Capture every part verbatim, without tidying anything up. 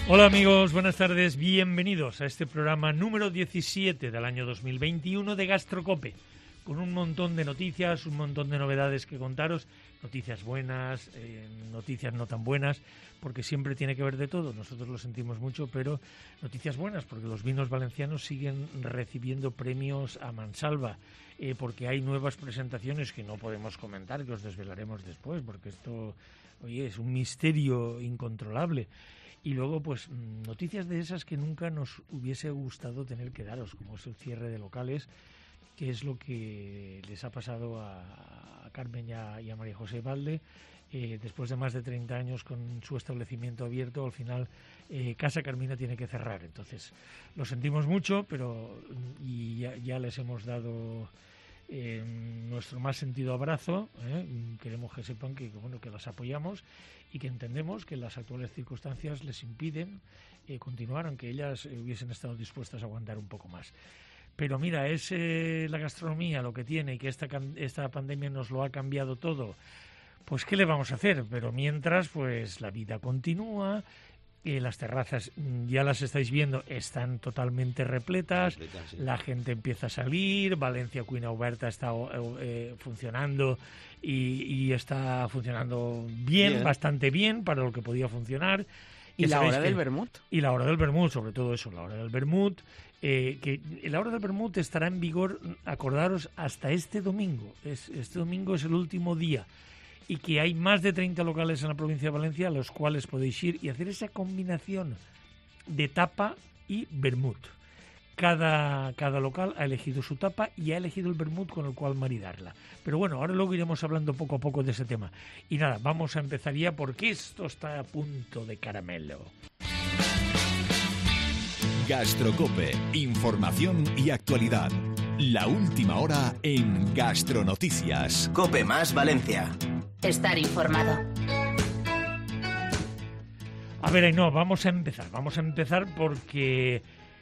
Hola amigos, buenas tardes, bienvenidos a este programa número diecisiete del año dos mil veintiuno de Gastrocope, con un montón de noticias, un montón de novedades que contaros, noticias buenas, eh, noticias no tan buenas, porque siempre tiene que ver de todo, nosotros lo sentimos mucho, pero noticias buenas, porque los vinos valencianos siguen recibiendo premios a mansalva, eh, porque hay nuevas presentaciones que no podemos comentar, que os desvelaremos después, porque esto, oye, es un misterio incontrolable. Y luego, pues, noticias de esas que nunca nos hubiese gustado tener que daros, como es el cierre de locales, que es lo que les ha pasado a, a Carmen y a, y a María José Valde. Eh, después de más de treinta años con su establecimiento abierto, al final eh, Casa Carmina tiene que cerrar. Entonces, lo sentimos mucho, pero y ya, ya les hemos dado eh, nuestro más sentido abrazo. ¿eh? Queremos que sepan que, que, bueno, que las apoyamos y que entendemos que las actuales circunstancias les impiden eh, continuar, aunque ellas eh, hubiesen estado dispuestas a aguantar un poco más. Pero mira, es eh, la gastronomía lo que tiene, y que esta, esta pandemia nos lo ha cambiado todo. Pues ¿qué le vamos a hacer? Pero mientras, pues la vida continúa, eh, las terrazas, ya las estáis viendo, están totalmente repletas, Repleta, sí. La gente empieza a salir, Valencia Cuina Oberta está eh, funcionando y, y está funcionando bien, bien, bastante bien para lo que podía funcionar. ¿Y la hora que, del vermut? Y la hora del vermut, sobre todo eso, la hora del vermut. Eh, que la hora del vermut estará en vigor, acordaros, hasta este domingo. Es, este domingo es el último día. Y que hay más de treinta locales en la provincia de Valencia a los cuales podéis ir y hacer esa combinación de tapa y vermut. Cada, cada local ha elegido su tapa y ha elegido el vermut con el cual maridarla. Pero bueno, ahora luego iremos hablando poco a poco de ese tema. Y nada, vamos a empezar ya porque esto está a punto de caramelo. Gastrocope, información y actualidad. La última hora en Gastronoticias. Cope más Valencia. Estar informado. A ver, no, vamos a empezar. Vamos a empezar porque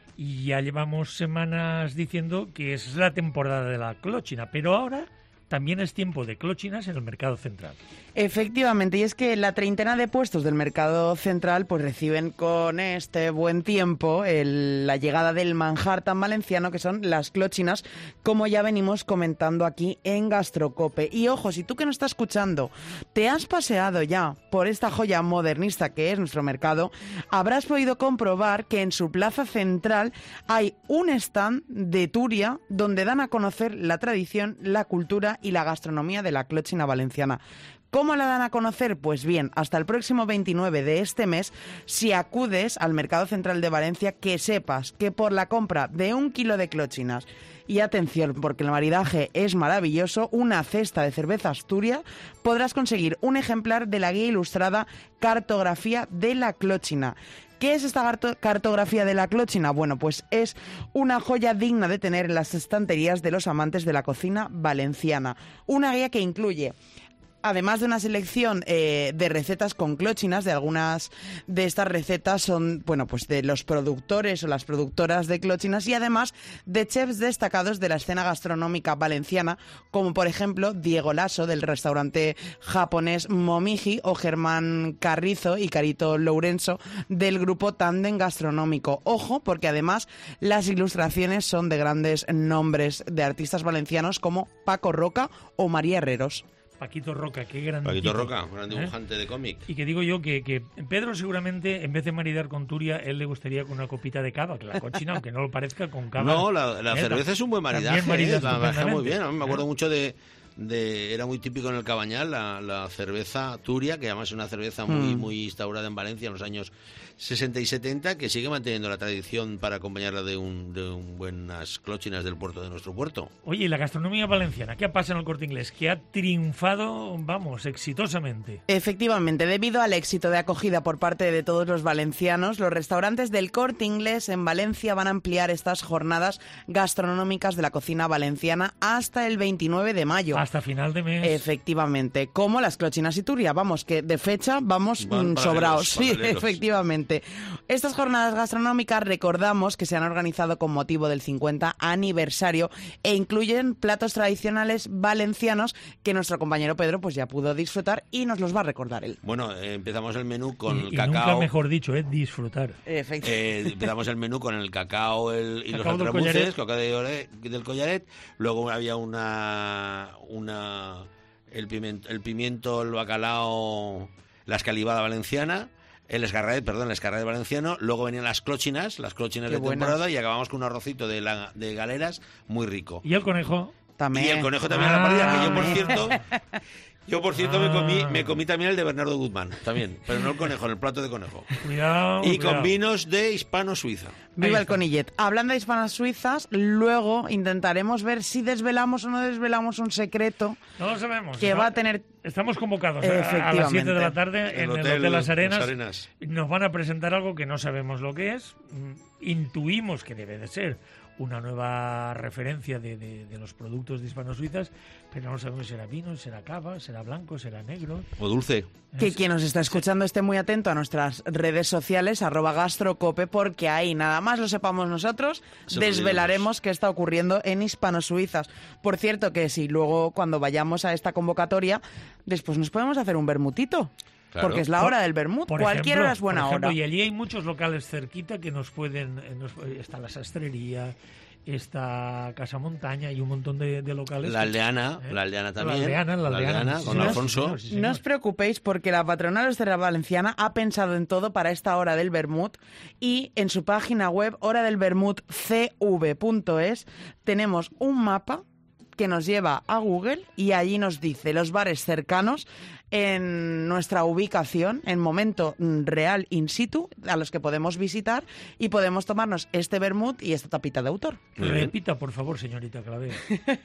ya llevamos semanas diciendo que es la temporada de la clochina, pero ahora también es tiempo de clochinas en el mercado central. Efectivamente, y es que la treintena de puestos del mercado central pues reciben con este buen tiempo el, la llegada del manjar tan valenciano que son las clochinas, como ya venimos comentando aquí en Gastrocope. Y ojo, si tú que nos estás escuchando te has paseado ya por esta joya modernista que es nuestro mercado, habrás podido comprobar que en su plaza central hay un stand de Turia donde dan a conocer la tradición, la cultura y la gastronomía de la clochina valenciana. ¿Cómo la dan a conocer? Pues bien, hasta el próximo veintinueve de este mes, si acudes al Mercado Central de Valencia, que sepas que por la compra de un kilo de clochinas, y atención, porque el maridaje es maravilloso, una cesta de cerveza Asturias, podrás conseguir un ejemplar de la guía ilustrada Cartografía de la Clochina. ¿Qué es esta cartografía de la clochina? Bueno, pues es una joya digna de tener en las estanterías de los amantes de la cocina valenciana. Una guía que incluye, además de una selección eh, de recetas con clochinas, de algunas de estas recetas son, bueno, pues de los productores o las productoras de clochinas y además de chefs destacados de la escena gastronómica valenciana, como por ejemplo Diego Lasso del restaurante japonés Momiji o Germán Carrizo y Carito Lourenço del grupo Tandem Gastronómico. Ojo, porque además las ilustraciones son de grandes nombres de artistas valencianos como Paco Roca o María Herreros. Paquito Roca, qué gran Paquito tipo, Roca, gran dibujante ¿eh? de cómic. Y que digo yo que, que Pedro seguramente, en vez de maridar con Turia, él le gustaría con una copita de cava, que la cochina, aunque no lo parezca, con cava. No, la, la ¿eh? cerveza es un buen maridaje, ¿eh? La maneja muy bien. A mí me acuerdo ¿eh? mucho de, de... Era muy típico en el Cabañal, la, la cerveza Turia, que además es una cerveza muy, mm. muy instaurada en Valencia en los años sesenta y setenta, que sigue manteniendo la tradición para acompañarla de, un, de un buenas clochinas del puerto de nuestro puerto. Oye, ¿y la gastronomía valenciana? ¿Qué pasa en el Corte Inglés? Que ha triunfado, vamos, exitosamente. Efectivamente, debido al éxito de acogida por parte de todos los valencianos, los restaurantes del Corte Inglés en Valencia van a ampliar estas jornadas gastronómicas de la cocina valenciana hasta el veintinueve de mayo. Hasta final de mes. Efectivamente, como las clochinas y Turia. Vamos, que de fecha vamos Van sobrados. Sí, paralelos. efectivamente. Estas jornadas gastronómicas recordamos que se han organizado con motivo del cincuenta aniversario e incluyen platos tradicionales valencianos que nuestro compañero Pedro pues ya pudo disfrutar y nos los va a recordar él. Bueno, eh, empezamos el menú con y, el y cacao. nunca mejor dicho, ¿eh? Disfrutar. Efectivamente. Eh, empezamos el menú con el cacao el, y Cacao los del altramuces, cacao de Ore- del collaret. Luego había una, una el pimiento, el pimiento, el bacalao, la escalivada valenciana, el escarraet, perdón, el escarraet valenciano. Luego venían las clochinas, las clochinas Qué de buenas. temporada, y acabamos con un arrocito de, la, de galeras muy rico. ¿Y el conejo? También. Y el conejo también Ah, a la parrilla, que yo por bien. cierto, yo por cierto me Ah. comí, me comí también el de Bernardo Guzmán, también, pero no el conejo, el plato de conejo. Cuidado. Y cuidado. con vinos de Hispano-Suiza. Viva Ahí el está. conillet. Hablando de hispanas suizas, luego intentaremos ver si desvelamos o no desvelamos un secreto No lo sabemos. que Está- va a tener... Estamos convocados a- a las Efectivamente. siete de la tarde en el Hotel Las Arenas. Las Arenas. Nos van a presentar algo que no sabemos lo que es. Mm, Intuimos que debe de ser una nueva referencia de, de- de los productos de Hispano-Suizas, pero no sabemos si será vino, será cava, será blanco, será negro. O dulce. Que Es- quien nos está escuchando esté muy atento a nuestras redes sociales, arroba gastrocope, porque ahí nada más lo sepamos nosotros, Se lo desvelaremos qué está ocurriendo en Hispano-Suizas. Por cierto que si luego cuando vayamos a esta convocatoria, después nos podemos hacer un vermutito. Claro. Porque es la Por- hora del vermut. por Cualquier ejemplo, hora es buena por ejemplo, hora. Y allí hay muchos locales cerquita que nos pueden... eh, nos- está la sastrería, está Casa Montaña y un montón de, de locales. La aldeana, ¿Eh? la aldeana también. La aldeana, la aldeana. sí, con señor, Alfonso. sí, señor, sí, No señor. os preocupéis porque la patronal hostelera valenciana ha pensado en todo para esta hora del vermut y en su página web hora del vermut c v punto es tenemos un mapa que nos lleva a Google y allí nos dice los bares cercanos en nuestra ubicación, en momento mm, real in situ, a los que podemos visitar y podemos tomarnos este vermut y esta tapita de autor. Muy bien. Repita, por favor, señorita, que la veo.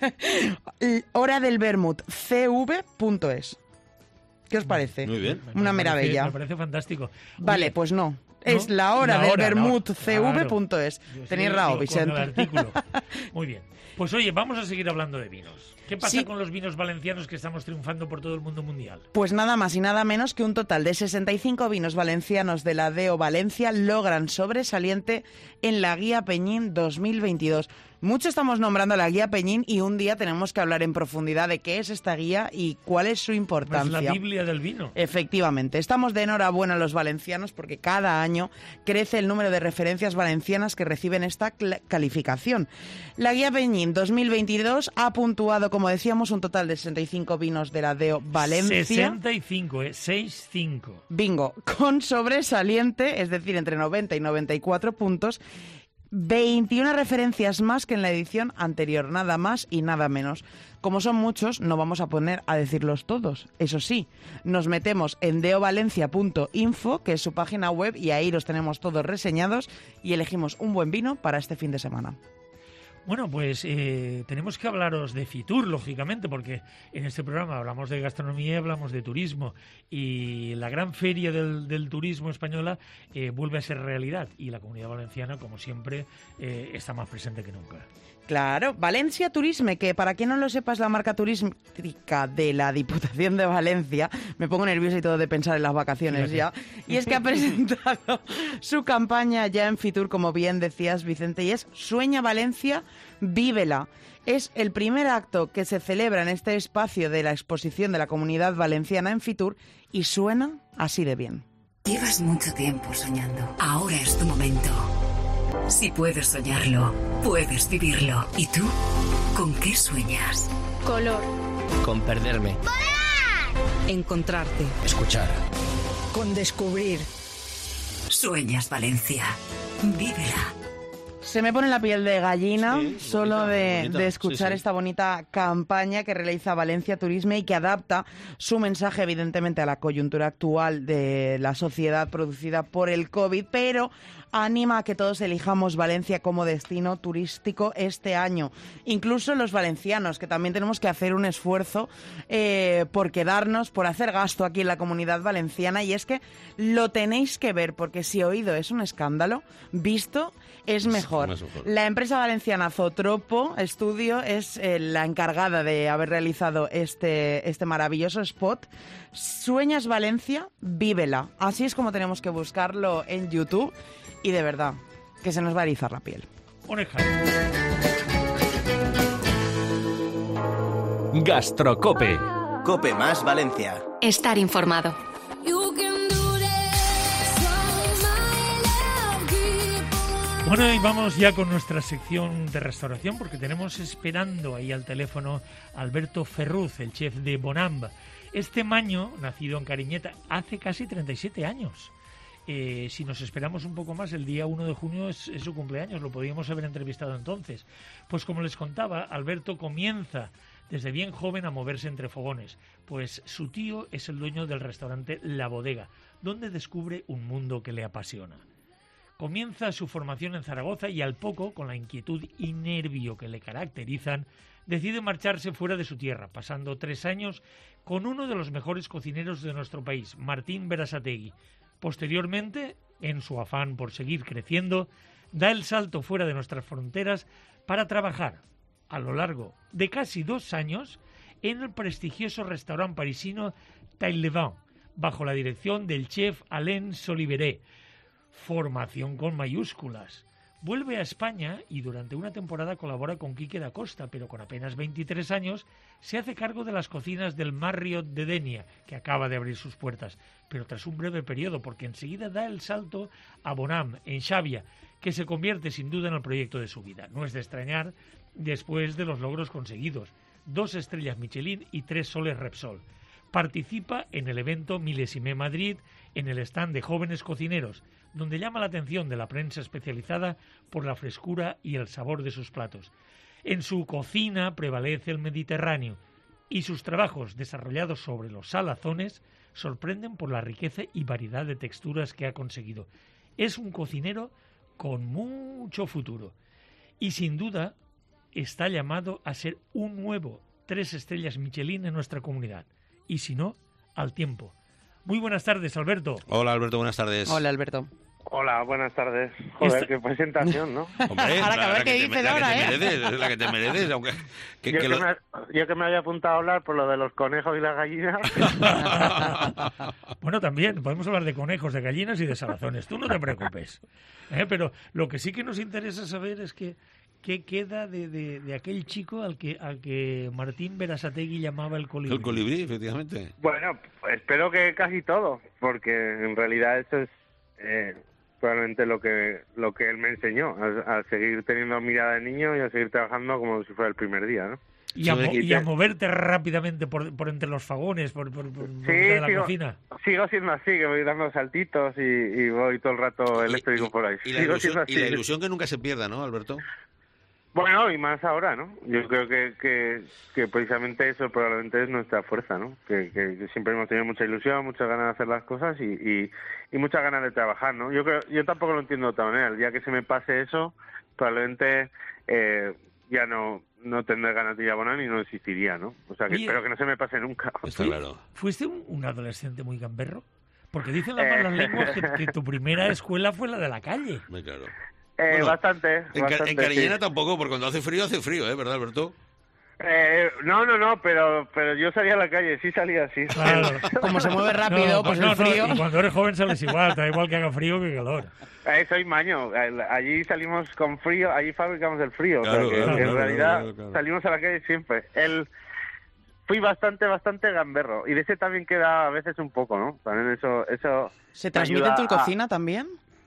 L- Hora del vermut c v punto es. ¿Qué os parece? Muy bien. Me Una parece- meravella. Me parece fantástico. Vale, Oye, pues no. Es ¿no? la hora La del hora, la vermut hora. c v Claro. punto es. Yo Tenéis sigo- razón, sigo con Vicente. el artículo. Muy bien. Pues oye, vamos a seguir hablando de vinos. ¿Qué pasa Sí. con los vinos valencianos que estamos triunfando por todo el mundo mundial? Pues nada más y nada menos que un total de sesenta y cinco vinos valencianos de la D E O Valencia logran sobresaliente en la Guía Peñín dos mil veintidós. Mucho estamos nombrando la Guía Peñín y un día tenemos que hablar en profundidad de qué es esta guía y cuál es su Es importancia. la Biblia del vino. Efectivamente, estamos de enhorabuena a los valencianos porque cada año crece el número de referencias valencianas que reciben esta cl- calificación. La Guía Peñín dos mil veintidós ha puntuado, como decíamos, un total de sesenta y cinco vinos de la D E O Valencia. sesenta y cinco, ¿eh? sesenta y cinco. Bingo, con sobresaliente, es decir, entre noventa y noventa y cuatro puntos, veintiuna referencias más que en la edición anterior, nada más y nada menos. Como son muchos, no vamos a poner a decirlos todos. Eso sí, nos metemos en deovalencia punto info, que es su página web, y ahí los tenemos todos reseñados y elegimos un buen vino para este fin de semana. Bueno, pues eh, tenemos que hablaros de Fitur, lógicamente, porque en este programa hablamos de gastronomía, hablamos de turismo y la gran feria del, del turismo española eh, vuelve a ser realidad y la Comunidad Valenciana, como siempre, eh, está más presente que nunca. Claro, Valencia Turisme, que para quien no lo sepa es la marca turística de la Diputación de Valencia. Me pongo nerviosa y todo de pensar en las vacaciones Fíjate. ya. Y es que ha presentado su campaña ya en Fitur, como bien decías, Vicente, y es Sueña Valencia, vívela. Es el primer acto que se celebra en este espacio de la exposición de la Comunidad Valenciana en Fitur y suena así de bien. Llevas mucho tiempo soñando. Ahora es tu momento. Si puedes soñarlo, puedes vivirlo. ¿Y tú? ¿Con qué sueñas? Color. Con perderme. Encontrarte. Escuchar. Con descubrir. Sueñas Valencia. Vívela. Se me pone la piel de gallina Sí, solo bonita, de, bonita, de sí, escuchar sí. esta bonita campaña que realiza Valencia Turisme y que adapta su mensaje evidentemente a la coyuntura actual de la sociedad producida por el COVID, pero anima a que todos elijamos Valencia como destino turístico este año. Incluso los valencianos, que también tenemos que hacer un esfuerzo eh, por quedarnos, por hacer gasto aquí en la Comunidad Valenciana, y es que lo tenéis que ver, porque si oído es un escándalo, visto es mejor. mejor. Más mejor. La empresa valenciana Zotropo Studio es eh, la encargada de haber realizado este, este maravilloso spot. Sueñas Valencia, vívela. Así es como tenemos que buscarlo en YouTube. Y de verdad, que se nos va a erizar la piel. Orejas. Gastrocope. Cope más Valencia. Estar informado. Bueno, y vamos ya con nuestra sección de restauración, porque tenemos esperando ahí al teléfono a Alberto Ferruz, el chef de Bonamb. Este maño, nacido en Cariñeta, hace casi treinta y siete años. Eh, si nos esperamos un poco más, el día uno de junio es, es su cumpleaños, lo podíamos haber entrevistado entonces. Pues como les contaba, Alberto comienza desde bien joven a moverse entre fogones, pues su tío es el dueño del restaurante La Bodega, donde descubre un mundo que le apasiona. Comienza su formación en Zaragoza y al poco, con la inquietud y nervio que le caracterizan, decide marcharse fuera de su tierra, pasando tres años con uno de los mejores cocineros de nuestro país, Martín Berasategui. Posteriormente, en su afán por seguir creciendo, da el salto fuera de nuestras fronteras para trabajar, a lo largo de casi dos años, en el prestigioso restaurante parisino Taille Le Vin, bajo la dirección del chef Alain Soliveré. Formación con mayúsculas. Vuelve a España y durante una temporada colabora con Quique da Costa, pero con apenas veintitrés años se hace cargo de las cocinas del Marriott de Denia, que acaba de abrir sus puertas, pero tras un breve periodo, porque enseguida da el salto a Bonamb, en Xàbia, que se convierte sin duda en el proyecto de su vida. No es de extrañar después de los logros conseguidos: dos estrellas Michelin y tres soles Repsol. Participa en el evento Milésime Madrid, en el stand de jóvenes cocineros, donde llama la atención de la prensa especializada por la frescura y el sabor de sus platos. En su cocina prevalece el Mediterráneo y sus trabajos desarrollados sobre los salazones sorprenden por la riqueza y variedad de texturas que ha conseguido. Es un cocinero con mucho futuro y sin duda está llamado a ser un nuevo tres estrellas Michelin en nuestra comunidad, y si no, al tiempo. Muy buenas tardes, Alberto. Hola, Alberto, buenas tardes. Hola, Alberto. Hola, buenas tardes. Joder, Esta... qué presentación, ¿no? Hombre, ahora la, que a ver la qué que dices te, ahora, la que ¿eh? te mereces, es la que te mereces, aunque... Que, yo, que que lo... me, yo que me había apuntado a hablar por lo de los conejos y las gallinas. Bueno, también podemos hablar de conejos, de gallinas y de salazones. Tú no te preocupes. ¿Eh? Pero lo que sí que nos interesa saber es que qué queda de, de, de aquel chico al que, al que Martín Berasategui llamaba el colibrí. El colibrí, efectivamente. Bueno, pues espero que casi todo, porque en realidad eso es eh, probablemente lo que lo que él me enseñó, a, a seguir teniendo mirada de niño y a seguir trabajando como si fuera el primer día, ¿no? Y a, mo- y a moverte rápidamente por, por entre los fagones, por, por, por Sí, de la sigo, cocina. sigo siendo así, que voy dando saltitos y, y voy todo el rato eléctrico y, y, por ahí. Y la, sigo ilusión, siendo así. y la ilusión que nunca se pierda, ¿no, Alberto? Bueno, y más ahora, ¿no? Yo creo que, que, que precisamente eso probablemente es nuestra fuerza, ¿no? Que, que siempre hemos tenido mucha ilusión, muchas ganas de hacer las cosas y, y, y muchas ganas de trabajar, ¿no? Yo creo, yo tampoco lo entiendo de otra manera. El día que se me pase eso, probablemente eh, ya no no tendré ganas de ir a Bonamb y no existiría, ¿no? O sea, que Oye, espero que no se me pase nunca. Está claro. ¿Fuiste un, un adolescente muy gamberro? Porque dicen las Eh. malas lenguas que, que tu primera escuela fue la de la calle. Muy claro. Eh, Bueno, bastante, En, bastante. Car- en Cariñena sí. tampoco, porque cuando hace frío, hace frío, ¿eh? ¿Verdad, Alberto? Eh, no, no, no, pero pero yo salía a la calle, sí salía así. Claro. Como se mueve rápido, No, pues no, el no, frío... y cuando eres joven sales igual, da igual que haga frío que calor. Eh, soy maño, eh, allí salimos con frío, allí fabricamos el frío, Claro, o sea que claro, en claro, realidad claro, claro. salimos a la calle siempre. El, fui bastante, bastante gamberro, y de ese también queda a veces un poco, ¿no? También eso... eso ¿Se transmite en tu ayuda a- cocina también?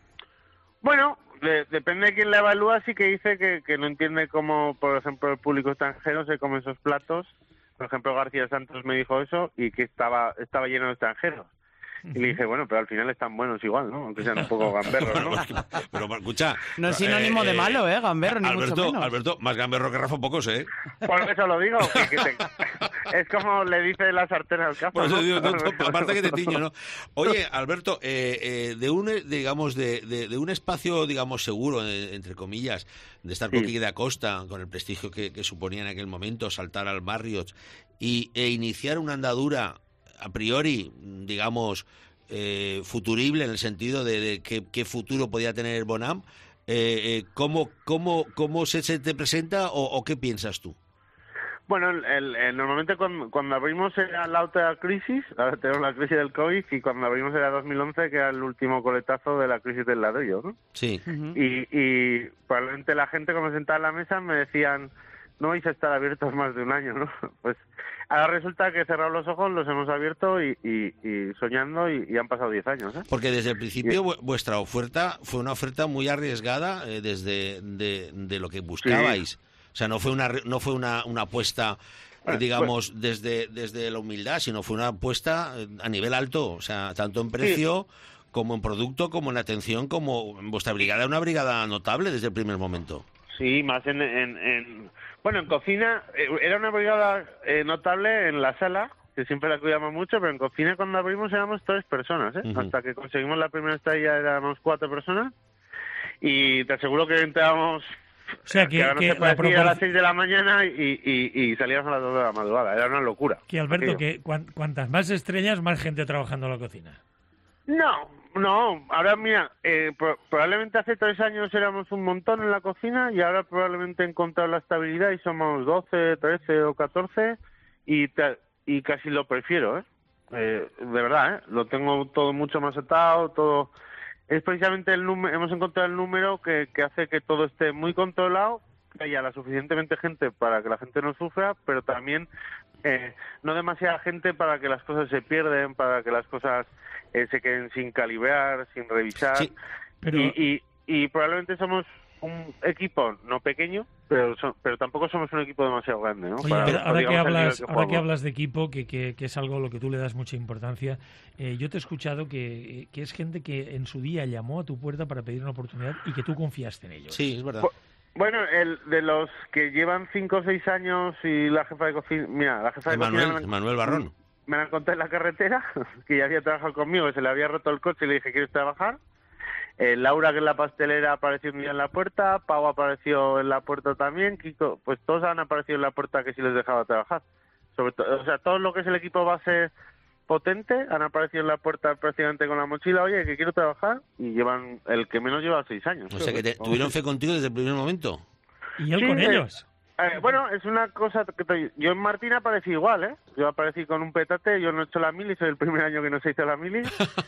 Bueno, de- depende de quién la evalúa, sí que dice que, que no entiende cómo, por ejemplo, el público extranjero se come esos platos. Por ejemplo, García Santos me dijo eso y que estaba estaba lleno de extranjeros. Y le dije, bueno, pero al final están buenos igual, ¿no? Aunque sean un poco gamberros, ¿no? Pero, escucha... No es sinónimo eh, de eh, malo, ¿eh? Gamberro, ni Alberto, mucho menos. Alberto, más gamberro que Rafa pocos, ¿eh? Por eso lo digo, que, que te- es como le dice la sartén al cazo. Por eso ¿no? digo, no, no, aparte que te tiño, ¿no? Oye, Alberto, eh, eh, de un, eh, digamos, de, de, de un espacio, digamos, seguro, eh, entre comillas, de estar con Sí. Quique da Costa, con el prestigio que, que suponía en aquel momento, saltar al Marriott y, e iniciar una andadura a priori, digamos, eh, futurible en el sentido de, de qué, qué futuro podía tener Bonamb, Eh, eh, ¿cómo, cómo, ¿Cómo se, se te presenta o, o qué piensas tú? Bueno, el, el, el, normalmente cuando, cuando abrimos era la otra crisis, ahora tenemos la crisis del COVID, y cuando abrimos era dos mil once, que era el último coletazo de la crisis del ladrillo, ¿no? Sí. Uh-huh. Y, y probablemente la gente cuando me sentaba en la mesa me decían, no vais a estar abiertos más de un año, ¿no? Pues ahora resulta que cerrado los ojos los hemos abierto y, y, y soñando y, y han pasado diez años, ¿eh? Porque desde el principio y... vuestra oferta fue una oferta muy arriesgada eh, desde de, de lo que buscabais. Sí. O sea, no fue una no fue una, una apuesta, eh, digamos, pues, desde desde la humildad, sino fue una apuesta a nivel alto, o sea, tanto en precio sí. como en producto, como en atención, como en vuestra brigada, una brigada notable desde el primer momento. Sí, más en... en, en bueno, en cocina, eh, era una brigada eh, notable en la sala, que siempre la cuidamos mucho, pero en cocina cuando abrimos éramos tres personas, ¿eh? Uh-huh. Hasta que conseguimos la primera estrella éramos cuatro personas, y te aseguro que entrábamos... O sea, que, que, que no se la propor... a las seis de la mañana y, y, y salíamos a las dos de la madrugada. Era una locura. Que, Alberto, aquello. que cu cuantas más estrellas, más gente trabajando en la cocina. No, no. Ahora, mira, eh, pro probablemente hace tres años éramos un montón en la cocina y ahora probablemente he encontrado la estabilidad y somos doce, trece o catorce y, te, y casi lo prefiero, ¿eh? Eh, de verdad, ¿eh? Lo tengo todo mucho más atado, todo... Es precisamente el número, hemos encontrado el número que, que hace que todo esté muy controlado, que haya la suficientemente gente para que la gente no sufra, pero también eh, no demasiada gente para que las cosas se pierden, para que las cosas eh, se queden sin calibrar, sin revisar. Sí, pero... y, y, y probablemente somos un equipo no pequeño, pero so, pero tampoco somos un equipo demasiado grande, ¿no? Oye, Para, ahora, ahora, que hablas, que ahora que hablas de equipo, que, que, que es algo a lo que tú le das mucha importancia, eh, yo te he escuchado que, que es gente que en su día llamó a tu puerta para pedir una oportunidad y que tú confiaste en ellos. Sí, es verdad. Bueno, el de los que llevan cinco o seis años y la jefa de cocina... Mira, la jefa de Manuel, cocina... Manuel Barrón. Me la encontré en la carretera, que ya había trabajado conmigo, que se le había roto el coche y le dije, ¿quieres trabajar? Eh, Laura, que es la pastelera, apareció un día en la puerta, Pau apareció en la puerta también, Kiko, pues todos han aparecido en la puerta que sí les dejaba trabajar. Sobre todo, o sea, todo lo que es el equipo base potente han aparecido en la puerta prácticamente con la mochila, oye, que quiero trabajar, y llevan, el que menos lleva seis años. O sea, que te, tuvieron fe contigo desde el primer momento. ¿Y él sí, con eh, ellos? Eh, bueno, es una cosa que te... yo en Martín aparecí igual, ¿eh? Yo aparecí con un petate, yo no he hecho la mili, soy el primer año que no se hizo la mili,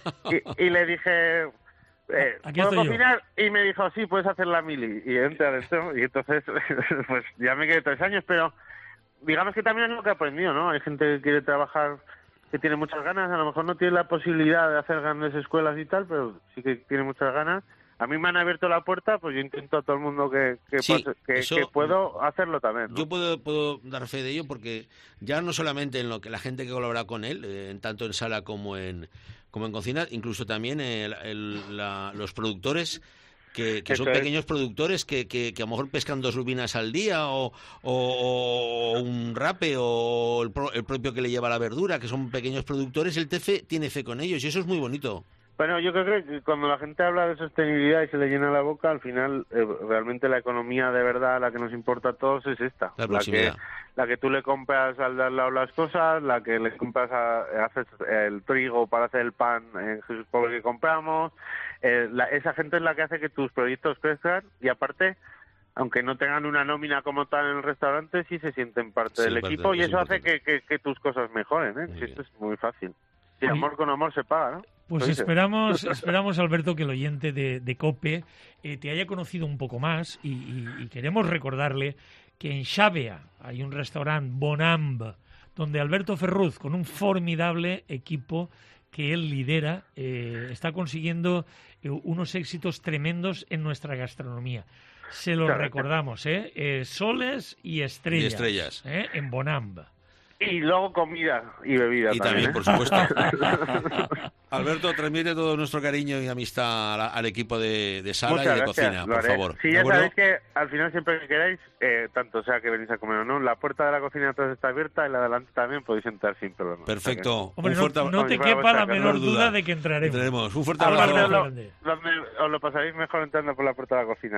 y, y le dije... Eh, ¿puedo cocinar? Yo. Y me dijo, sí, puedes hacer la mili. Y entra dentro, y entonces, pues ya me quedé tres años, pero digamos que también es lo que he aprendido, ¿no? Hay gente que quiere trabajar, que tiene muchas ganas, a lo mejor no tiene la posibilidad de hacer grandes escuelas y tal, pero sí que tiene muchas ganas. A mí me han abierto la puerta, pues yo intento a todo el mundo que, que, sí, pase, que, eso, que puedo hacerlo también, ¿no? Yo puedo, puedo dar fe de ello porque ya no solamente en lo que la gente que colabora con él, eh, en tanto en sala como en como en cocina, incluso también el, el, la, los productores que, que son pequeños es. productores que, que, que a lo mejor pescan dos lubinas al día o, o, o un rape o el, pro, el propio que le lleva la verdura, que son pequeños productores, el T F tiene fe con ellos y eso es muy bonito. Bueno, yo creo que cuando la gente habla de sostenibilidad y se le llena la boca, al final eh, realmente la economía de verdad, la que nos importa a todos es esta. La, la que la que tú le compras al de al lado las cosas, la que le compras a, haces el trigo para hacer el pan en Jesús Pobre que compramos. Eh, la, esa gente es la que hace que tus proyectos crezcan y aparte, aunque no tengan una nómina como tal en el restaurante, sí se sienten parte sí, del parte, equipo y eso hace que, que, que tus cosas mejoren, ¿eh? Sí, esto es muy fácil. Y amor con amor se paga, ¿no? Pues esperamos, esperamos, Alberto, que el oyente de, de COPE eh, te haya conocido un poco más y, y, y queremos recordarle que en Xàbia hay un restaurante Bonamb donde Alberto Ferruz, con un formidable equipo que él lidera, eh, está consiguiendo eh, unos éxitos tremendos en nuestra gastronomía. Se lo recordamos, ¿eh? eh soles y estrellas, y estrellas. ¿eh? En Bonamb. Y luego comida y bebida y también, también, ¿eh? Por supuesto. Alberto, transmite todo nuestro cariño y amistad al, al equipo de, de sala Muchas y de gracias, cocina, por favor. Sí, ya sabéis que al final siempre que queráis, eh, tanto sea que venís a comer o no, la puerta de la cocina atrás está abierta y la de adelante también podéis entrar sin problema. Perfecto. O sea que... Hombre, un fuerte... no, no te quepa la menor duda de que entraremos. entraremos. Un fuerte abrazo. Lo, donde os lo pasaréis mejor entrando por la puerta de la cocina.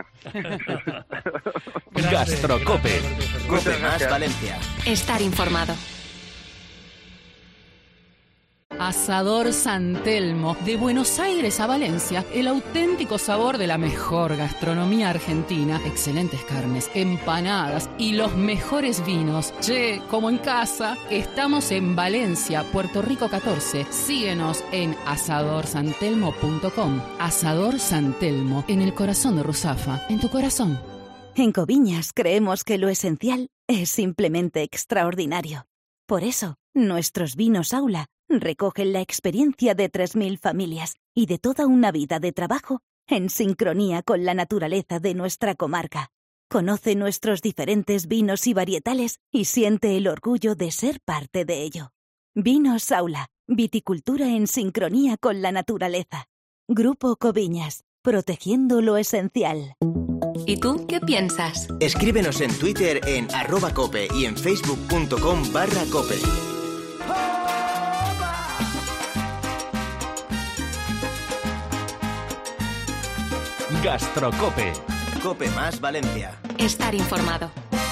Gastrocope. Cope más Valencia. Estar informado. Asador San Telmo, de Buenos Aires a Valencia, el auténtico sabor de la mejor gastronomía argentina, excelentes carnes, empanadas y los mejores vinos. Che, como en casa, estamos en Valencia, Puerto Rico catorce. Síguenos en asador san telmo punto com. Asador San Telmo, en el corazón de Ruzafa, en tu corazón. En Coviñas creemos que lo esencial es simplemente extraordinario. Por eso, nuestros vinos Aula recogen la experiencia de tres mil familias y de toda una vida de trabajo en sincronía con la naturaleza de nuestra comarca. Conoce nuestros diferentes vinos y varietales y siente el orgullo de ser parte de ello. Vinos Aula, viticultura en sincronía con la naturaleza. Grupo Coviñas, protegiendo lo esencial. ¿Y tú qué piensas? Escríbenos en Twitter en arroba cope y en facebook punto com barra cope. Gastrocope. Cope más Valencia. Estar informado.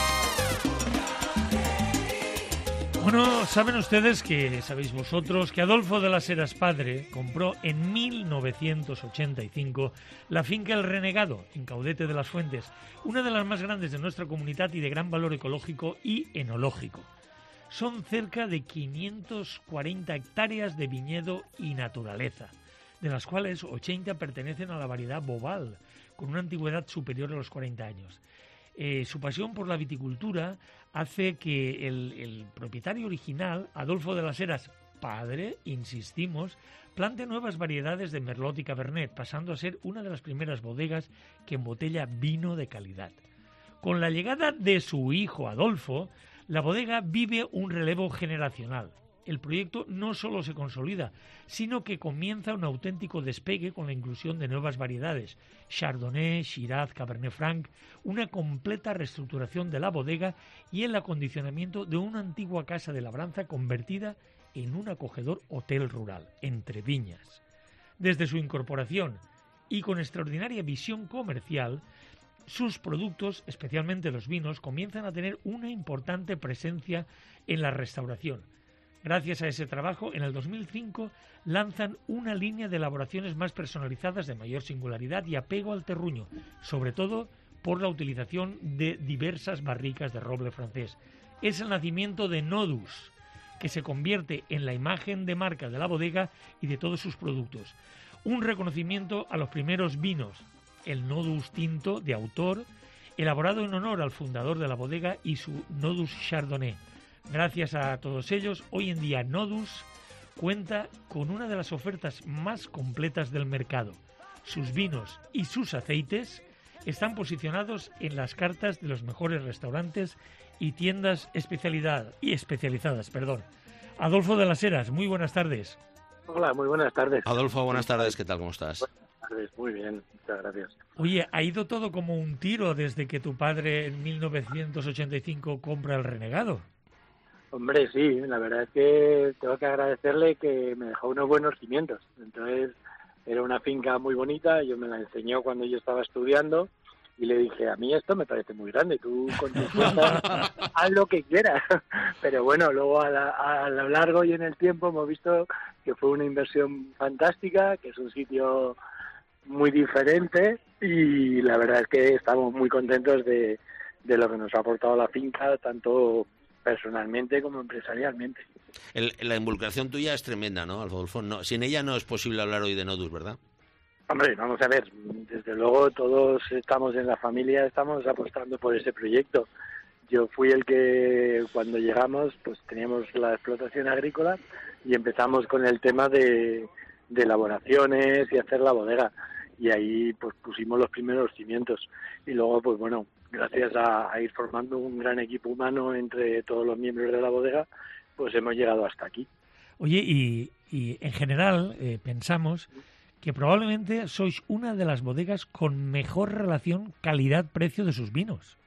Bueno, saben ustedes que, sabéis vosotros, que Adolfo de las Heras padre compró en mil novecientos ochenta y cinco la finca El Renegado, en Caudete de las Fuentes, una de las más grandes de nuestra comunidad y de gran valor ecológico y enológico. Son cerca de quinientas cuarenta hectáreas de viñedo y naturaleza, de las cuales ochenta pertenecen a la variedad Boval, con una antigüedad superior a los cuarenta años. Eh, su pasión por la viticultura hace que el, el propietario original, Adolfo de las Heras padre, insistimos, plante nuevas variedades de Merlot y Cabernet, pasando a ser una de las primeras bodegas que embotella vino de calidad. Con la llegada de su hijo Adolfo, la bodega vive un relevo generacional. El proyecto no solo se consolida, sino que comienza un auténtico despegue con la inclusión de nuevas variedades, Chardonnay, Shiraz, Cabernet Franc, una completa reestructuración de la bodega y el acondicionamiento de una antigua casa de labranza convertida en un acogedor hotel rural, entre viñas. Desde su incorporación y con extraordinaria visión comercial, sus productos, especialmente los vinos, comienzan a tener una importante presencia en la restauración. Gracias a ese trabajo, en el dos mil cinco lanzan una línea de elaboraciones más personalizadas de mayor singularidad y apego al terruño, sobre todo por la utilización de diversas barricas de roble francés. Es el nacimiento de Nodus, que se convierte en la imagen de marca de la bodega y de todos sus productos. Un reconocimiento a los primeros vinos, el Nodus tinto de autor, elaborado en honor al fundador de la bodega y su Nodus Chardonnay. Gracias a todos ellos, hoy en día Nodus cuenta con una de las ofertas más completas del mercado. Sus vinos y sus aceites están posicionados en las cartas de los mejores restaurantes y tiendas especialidad, y especializadas. Perdón. Adolfo de las Heras, muy buenas tardes. Hola, muy buenas tardes. Adolfo, buenas tardes, ¿qué tal? ¿Cómo estás? Buenas tardes, muy bien, muchas gracias. Oye, ha ido todo como un tiro desde que tu padre en mil novecientos ochenta y cinco compra El Renegado. Hombre, sí, la verdad es que tengo que agradecerle que me dejó unos buenos cimientos. Entonces, era una finca muy bonita, yo me la enseñó cuando yo estaba estudiando y le dije, a mí esto me parece muy grande, tú con tus cosas haz lo que quieras. Pero bueno, luego a, la, a lo largo y en el tiempo hemos visto que fue una inversión fantástica, que es un sitio muy diferente y la verdad es que estamos muy contentos de, de lo que nos ha aportado la finca, tanto personalmente como empresarialmente. El, la involucración tuya es tremenda, ¿no, Adolfo? No, sin ella no es posible hablar hoy de Nodus, ¿verdad? Hombre, vamos a ver, desde luego todos estamos en la familia, estamos apostando por ese proyecto. Yo fui el que cuando llegamos pues teníamos la explotación agrícola y empezamos con el tema de, de elaboraciones y hacer la bodega. Y ahí pues pusimos los primeros cimientos. Y luego pues bueno, gracias a, a ir formando un gran equipo humano entre todos los miembros de la bodega, pues hemos llegado hasta aquí. Oye, y, y en general eh, pensamos que probablemente sois una de las bodegas con mejor relación calidad-precio de sus vinos.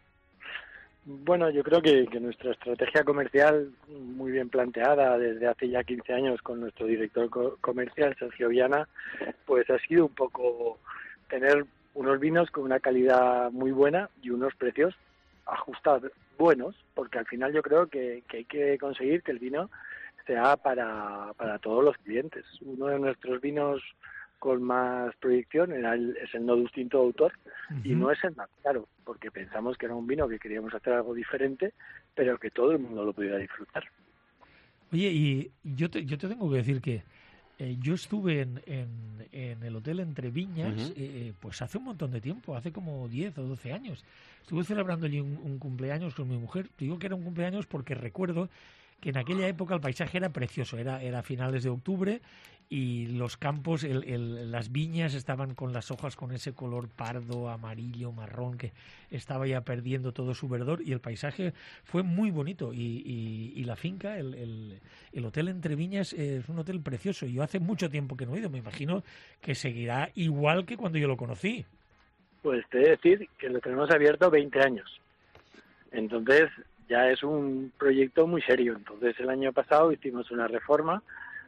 Bueno, yo creo que, que nuestra estrategia comercial, muy bien planteada desde hace ya quince años con nuestro director co- comercial, Sergio Viana, pues ha sido un poco tener unos vinos con una calidad muy buena y unos precios ajustados buenos, porque al final yo creo que, que hay que conseguir que el vino sea para, para todos los clientes. Uno de nuestros vinos con más proyección era el, es el Nodus Tinto Autor, uh-huh. y no es el más caro, porque pensamos que era un vino que queríamos hacer algo diferente, pero que todo el mundo lo pudiera disfrutar. Oye, y yo te, yo te tengo que decir que eh, yo estuve en, en, en el hotel Entre Viñas, uh-huh. eh, pues hace un montón de tiempo, hace como diez o doce años. Estuve celebrando allí un, un cumpleaños con mi mujer. Digo que era un cumpleaños porque recuerdo que en aquella época el paisaje era precioso, era, era a finales de octubre y los campos, el, el, las viñas estaban con las hojas con ese color pardo, amarillo, marrón, que estaba ya perdiendo todo su verdor, y el paisaje fue muy bonito, y, y, y la finca, el, el, el hotel Entre Viñas es un hotel precioso. Yo hace mucho tiempo que no he ido, me imagino que seguirá igual que cuando yo lo conocí. Pues te he de decir que lo tenemos abierto veinte años, entonces ya es un proyecto muy serio. Entonces el año pasado hicimos una reforma,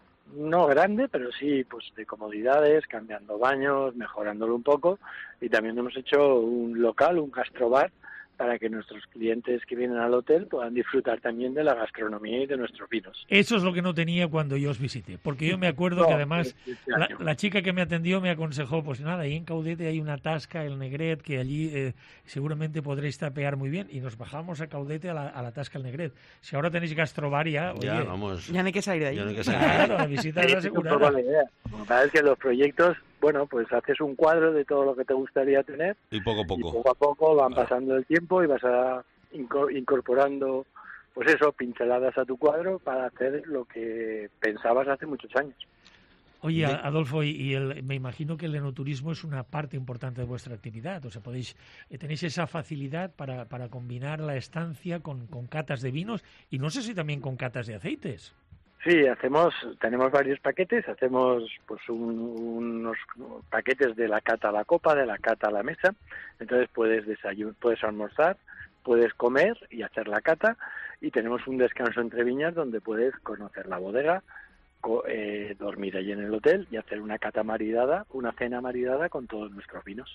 no grande, pero sí pues de comodidades, cambiando baños, mejorándolo un poco, y también hemos hecho un local, un gastrobar, para que nuestros clientes que vienen al hotel puedan disfrutar también de la gastronomía y de nuestros vinos. Eso es lo que no tenía cuando yo os visité, porque yo me acuerdo no, que además este la, la chica que me atendió me aconsejó, pues nada, ahí en Caudete hay una tasca, el Negret, que allí eh, seguramente podréis tapear muy bien, y nos bajamos a Caudete a la, a la tasca el Negret. Si ahora tenéis gastrobar ya, oye, ya, vamos. Ya no hay que salir de ahí. Ya no hay que salir. Claro, la visita es asegurada. La idea. Lo que pasa es que los proyectos, bueno, pues haces un cuadro de todo lo que te gustaría tener. Y poco a poco. Y poco a poco van claro. pasando el tiempo y vas a incorporando, pues eso, pinceladas a tu cuadro para hacer lo que pensabas hace muchos años. Oye, Adolfo, y el, me imagino que el enoturismo es una parte importante de vuestra actividad. O sea, podéis tenéis esa facilidad para, para combinar la estancia con, con catas de vinos, y no sé si también con catas de aceites. Sí, hacemos, tenemos varios paquetes, hacemos pues un, unos paquetes de la cata a la copa, de la cata a la mesa. Entonces puedes desayunar, puedes almorzar, puedes comer y hacer la cata, y tenemos un descanso entre viñas donde puedes conocer la bodega, co- eh, dormir allí en el hotel y hacer una cata maridada, una cena maridada con todos nuestros vinos.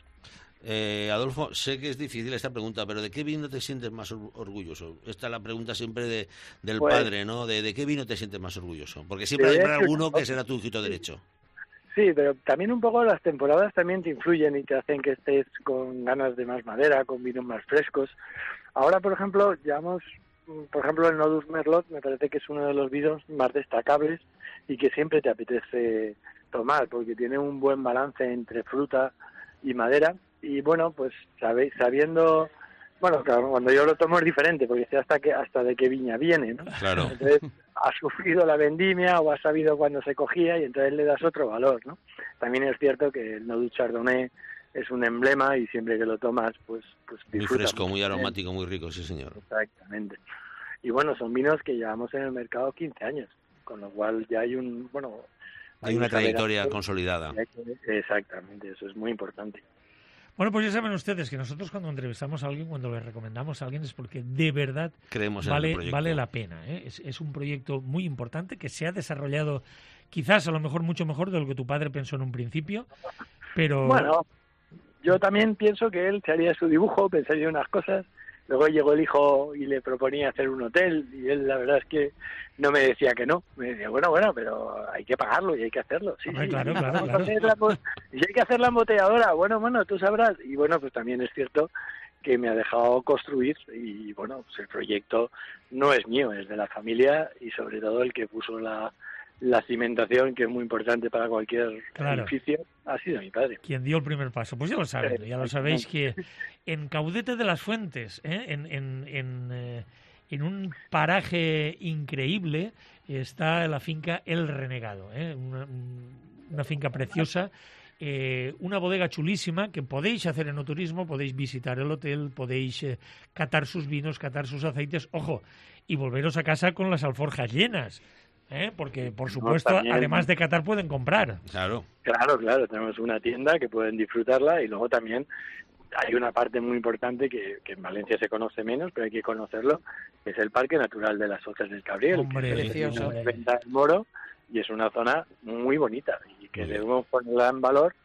Eh, Adolfo, sé que es difícil esta pregunta, pero ¿de qué vino te sientes más or- orgulloso? Esta es la pregunta siempre de, del pues, padre, ¿no? De, ¿De qué vino te sientes más orgulloso? Porque siempre hay alguno que será tu hijito derecho. Sí, pero también un poco las temporadas también te influyen y te hacen que estés con ganas de más madera, con vinos más frescos. Ahora, por ejemplo, llevamos, por ejemplo, el Nodus Merlot, me parece que es uno de los vinos más destacables y que siempre te apetece tomar, porque tiene un buen balance entre fruta y madera. Y bueno, pues sabéis, sabiendo, bueno, claro, cuando yo lo tomo es diferente, porque sé hasta que hasta de qué viña viene, ¿no? Claro. Entonces, ha sufrido la vendimia o ha sabido cuándo se cogía, y entonces le das otro valor, ¿no? También es cierto que el Nodus Chardonnay es un emblema, y siempre que lo tomas, pues, pues muy fresco, muy aromático, muy rico, sí señor. Exactamente. Y bueno, son vinos que llevamos en el mercado quince años, con lo cual ya hay un, bueno, hay, hay una trayectoria consolidada. Exactamente, eso es muy importante. Bueno, pues ya saben ustedes que nosotros cuando entrevistamos a alguien, cuando le recomendamos a alguien, es porque de verdad creemos en vale, el proyecto. Vale la pena, ¿eh? Es, es un proyecto muy importante que se ha desarrollado quizás a lo mejor mucho mejor de lo que tu padre pensó en un principio, pero... Bueno, yo también pienso que él se haría su dibujo, pensaría unas cosas. Luego llegó el hijo y le proponía hacer un hotel, y él la verdad es que no me decía que no. Me decía, bueno, bueno, pero hay que pagarlo y hay que hacerlo. Sí, Hombre, sí, claro, sí, claro, vamos claro. a hacer la, y hay que hacer la embotelladora. Bueno, bueno, tú sabrás. Y bueno, pues también es cierto que me ha dejado construir, y bueno, pues el proyecto no es mío, es de la familia, y sobre todo el que puso la, la cimentación, que es muy importante para cualquier claro. edificio, ha sido mi padre. Quien dio el primer paso. Pues ya lo saben, ya lo sabéis, que en Caudete de las Fuentes, ¿eh? en, en, en, eh, en un paraje increíble, está la finca El Renegado, ¿eh? una, una finca preciosa, eh, una bodega chulísima que podéis hacer enoturismo, podéis visitar el hotel, podéis eh, catar sus vinos, catar sus aceites, ojo, y volveros a casa con las alforjas llenas. ¿Eh? Porque, por supuesto, no, también, además de catar, pueden comprar. Claro. Claro, claro. Tenemos una tienda que pueden disfrutarla, y luego también hay una parte muy importante que, que en Valencia se conoce menos, pero hay que conocerlo, que es el Parque Natural de las Hoces del Cabriel. Hombre, que precioso. Es Venta del Moro, y es una zona muy bonita y que debemos ponerla en valor,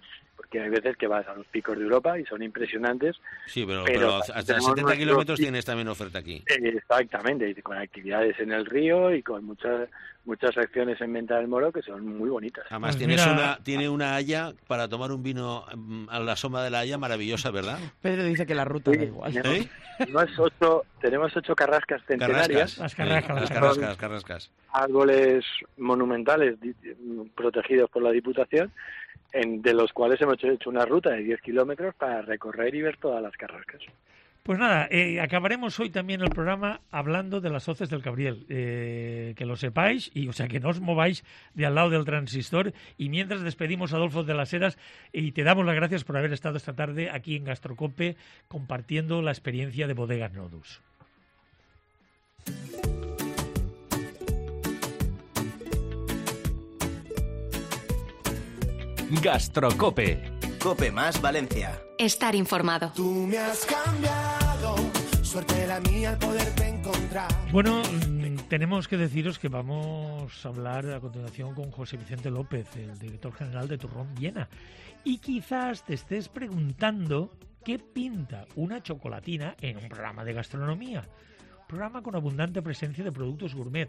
que hay veces que vas a los picos de Europa y son impresionantes. Sí, pero, pero, pero hasta setenta kilómetros tienes también oferta aquí. Exactamente, y con actividades en el río y con muchas muchas acciones en Venta del Moro que son muy bonitas. Además, pues tienes una, tiene una haya para tomar un vino a la sombra de la haya maravillosa, ¿verdad? Pedro dice que la ruta sí, da igual. Tenemos, tenemos, ocho, tenemos ocho carrascas centenarias. Carrascas, las carrascas, sí, las carrascas, carrascas. Árboles monumentales protegidos por la Diputación, en, de los cuales hemos hecho una ruta de diez kilómetros para recorrer y ver todas las carrascas. Pues nada, eh, acabaremos hoy también el programa hablando de las hoces del Cabriel, eh, que lo sepáis, y o sea que no os mováis de al lado del transistor, y mientras despedimos a Adolfo de las Heras y te damos las gracias por haber estado esta tarde aquí en Gastrocope compartiendo la experiencia de Bodegas Nodus. Gastrocope. Cope más Valencia. Estar informado. Tú me has cambiado, suerte la mía al poderte encontrar. Bueno, tenemos que deciros que vamos a hablar a continuación con José Vicente López, el director general de Turrón Viena. Y quizás te estés preguntando qué pinta una chocolatina en un programa de gastronomía. Un programa con abundante presencia de productos gourmet.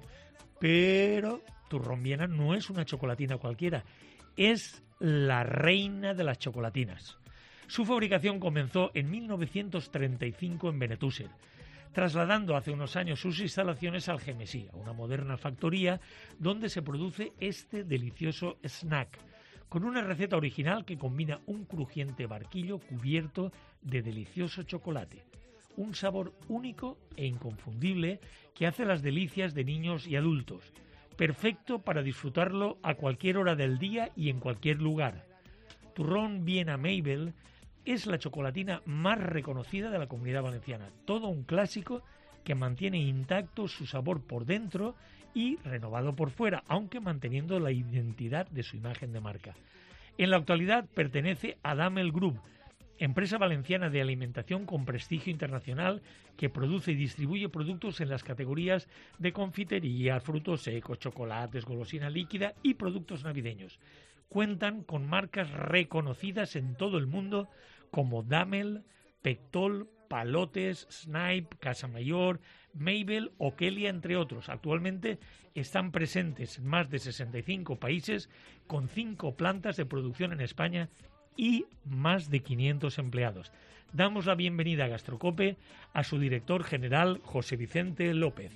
Pero Turrón Viena no es una chocolatina cualquiera, es la reina de las chocolatinas. Su fabricación comenzó en mil novecientos treinta y cinco en Benetúser, trasladando hace unos años sus instalaciones al Gemesía, una moderna factoría donde se produce este delicioso snack, con una receta original que combina un crujiente barquillo cubierto de delicioso chocolate. Un sabor único e inconfundible que hace las delicias de niños y adultos, perfecto para disfrutarlo a cualquier hora del día y en cualquier lugar. Turrón Viena Mabel es la chocolatina más reconocida de la Comunidad Valenciana, todo un clásico que mantiene intacto su sabor por dentro y renovado por fuera, aunque manteniendo la identidad de su imagen de marca. En la actualidad pertenece a Damel Group, empresa valenciana de alimentación con prestigio internacional que produce y distribuye productos en las categorías de confitería, frutos secos, chocolates, golosina líquida y productos navideños. Cuentan con marcas reconocidas en todo el mundo como Damel, Pectol, Palotes, Snipe, Casa Mayor, Mabel o Kelia, entre otros. Actualmente están presentes en más de sesenta y cinco países con cinco plantas de producción en España y más de quinientos empleados. Damos la bienvenida a Gastrocope a su director general, José Vicente López.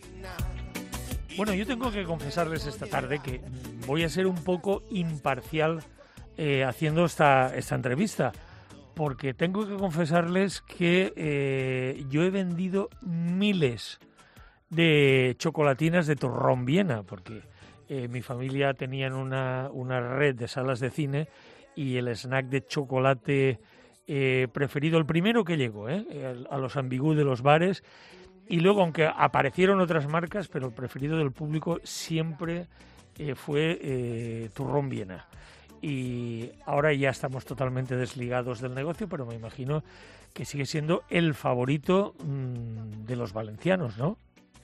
Bueno, yo tengo que confesarles esta tarde que voy a ser un poco imparcial eh, haciendo esta, esta entrevista, porque tengo que confesarles que eh, yo he vendido miles de chocolatinas de Turrón Viena, porque eh, mi familia tenía una, una red de salas de cine y el snack de chocolate eh, preferido, el primero que llegó, eh, a los ambigú de los bares, y luego, aunque aparecieron otras marcas, pero el preferido del público siempre eh, fue eh, Turrón Viena. Y ahora ya estamos totalmente desligados del negocio, pero me imagino que sigue siendo el favorito mmm, de los valencianos, ¿no?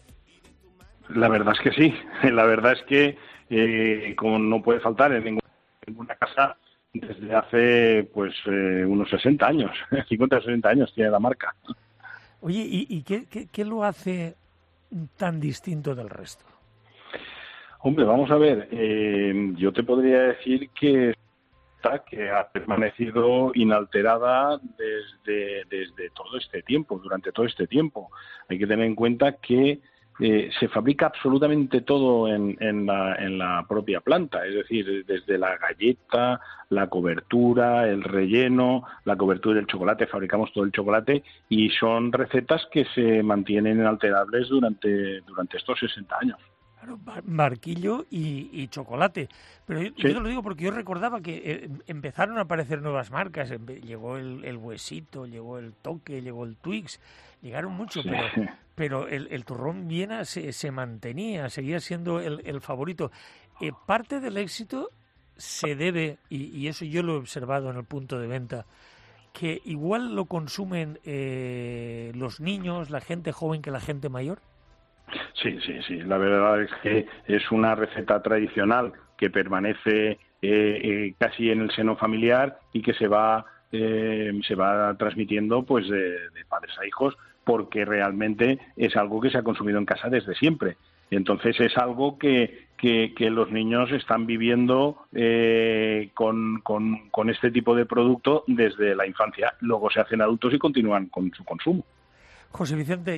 La verdad es que sí. La verdad es que, eh, como no puede faltar en ninguna, ninguna casa, desde hace pues eh, unos sesenta años, cincuenta o sesenta años tiene la marca. Oye, ¿y, y qué, qué, qué lo hace tan distinto del resto? Hombre, vamos a ver, eh, yo te podría decir que que ha permanecido inalterada desde, desde todo este tiempo, durante todo este tiempo. Hay que tener en cuenta que Eh, se fabrica absolutamente todo en, en, la, en la propia planta, es decir, desde la galleta, la cobertura, el relleno, la cobertura del chocolate, fabricamos todo el chocolate y son recetas que se mantienen inalterables durante, durante estos sesenta años. Claro, barquillo y, y chocolate. Pero yo, sí. yo te lo digo porque yo recordaba que eh, empezaron a aparecer nuevas marcas. Llegó el, el Huesito, llegó el Toque, llegó el Twix. Llegaron mucho, sí. pero, pero el, el Turrón Viena se, se mantenía, seguía siendo el, el favorito. Eh, parte del éxito se debe, y, y eso yo lo he observado en el punto de venta, que igual lo consumen eh, los niños, la gente joven que la gente mayor. Sí, sí, sí. La verdad es que es una receta tradicional que permanece eh, eh, casi en el seno familiar y que se va eh, se va transmitiendo pues de, de padres a hijos, porque realmente es algo que se ha consumido en casa desde siempre. Entonces es algo que, que, que los niños están viviendo eh, con, con, con este tipo de producto desde la infancia. Luego se hacen adultos y continúan con su consumo. José Vicente,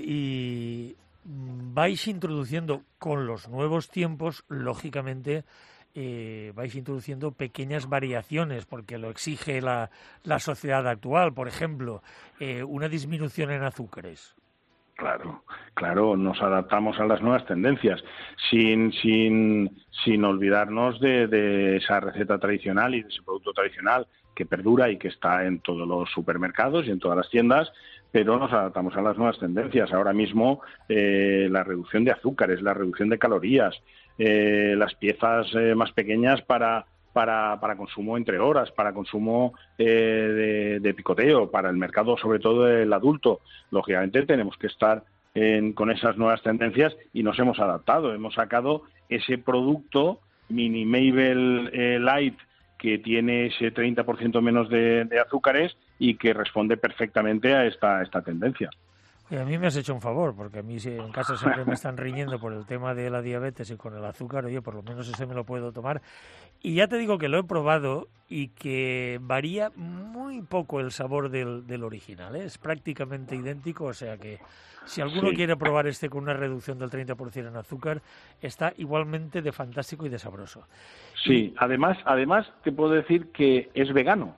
y vais introduciendo con los nuevos tiempos, lógicamente, eh, vais introduciendo pequeñas variaciones, porque lo exige la, la sociedad actual. Por ejemplo, eh, una disminución en azúcares. Claro, claro, nos adaptamos a las nuevas tendencias, sin sin sin olvidarnos de, de esa receta tradicional y de ese producto tradicional que perdura y que está en todos los supermercados y en todas las tiendas, pero nos adaptamos a las nuevas tendencias. Ahora mismo eh, la reducción de azúcares, la reducción de calorías, eh, las piezas eh, más pequeñas para Para, para consumo entre horas, para consumo eh, de, de picoteo, para el mercado, sobre todo el adulto. Lógicamente tenemos que estar en, con esas nuevas tendencias y nos hemos adaptado. Hemos sacado ese producto Mini Mabel eh, Light, que tiene ese treinta por ciento menos de, de azúcares y que responde perfectamente a esta, esta tendencia. Y a mí me has hecho un favor, porque a mí en casa siempre me están riñendo por el tema de la diabetes y con el azúcar. Oye, por lo menos ese me lo puedo tomar. Y ya te digo que lo he probado y que varía muy poco el sabor del, del original, ¿eh? Es prácticamente idéntico, o sea que si alguno sí. quiere probar este con una reducción del treinta por ciento en azúcar, está igualmente de fantástico y de sabroso. Sí, además, además te puedo decir que es vegano.